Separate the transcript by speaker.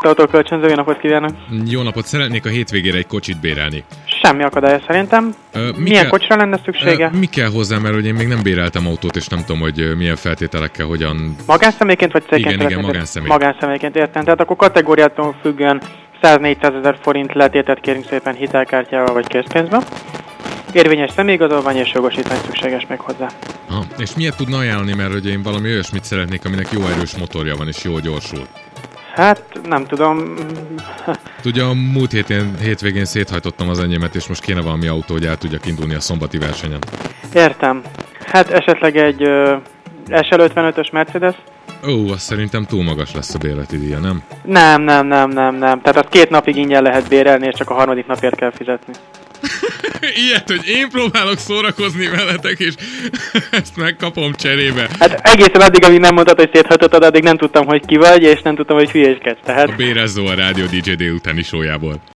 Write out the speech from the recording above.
Speaker 1: Autókölcsönző, jó napot kívánok!
Speaker 2: Jó napot, szeretnék a hétvégére egy kocsit bérelni.
Speaker 1: Semmi akadálya szerintem. Milyen kocsira lenne szüksége?
Speaker 2: Mi kell hozzá, mert hogy én még nem béreltem autót, és nem tudom, hogy milyen feltételekkel, hogyan...
Speaker 1: Magánszemélyként vagy cégként?
Speaker 2: Igen, magánszemély.
Speaker 1: Magánszemélyként, értem. Tehát akkor kategóriától függően 100-400 ezer forint letétet kérünk szépen hitelkártyával vagy készpénzbe. Érvényes személyigazolvány és jogosítvány szükséges még hozzá.
Speaker 2: És miért tudna ajánlani, mert hogy én valami olyasmit szeretnék, aminek jó erős motorja van és jól gyorsul?
Speaker 1: Hát, nem tudom.
Speaker 2: Tudja, a múlt hétvégén széthajtottam az enyémet, és most kéne valami autó, hogy el tudjak indulni a szombati versenyen.
Speaker 1: Értem. Hát esetleg egy SL55-ös Mercedes?
Speaker 2: Azt szerintem túl magas lesz a bérleti díja, nem?
Speaker 1: Nem. Tehát azt 2 napig ingyen lehet bérelni, és csak a 3. napért kell fizetni.
Speaker 2: Ilyet, hogy én próbálok szórakozni veletek, és ezt megkapom cserébe.
Speaker 1: Hát egészen addig, amíg nem mondtad, hogy széthajtottad, addig nem tudtam, hogy ki vagy, és nem tudtam, hogy hülyéskedsz. Tehát...
Speaker 2: A Bérezzó a Rádió DJ délutáni show-jából.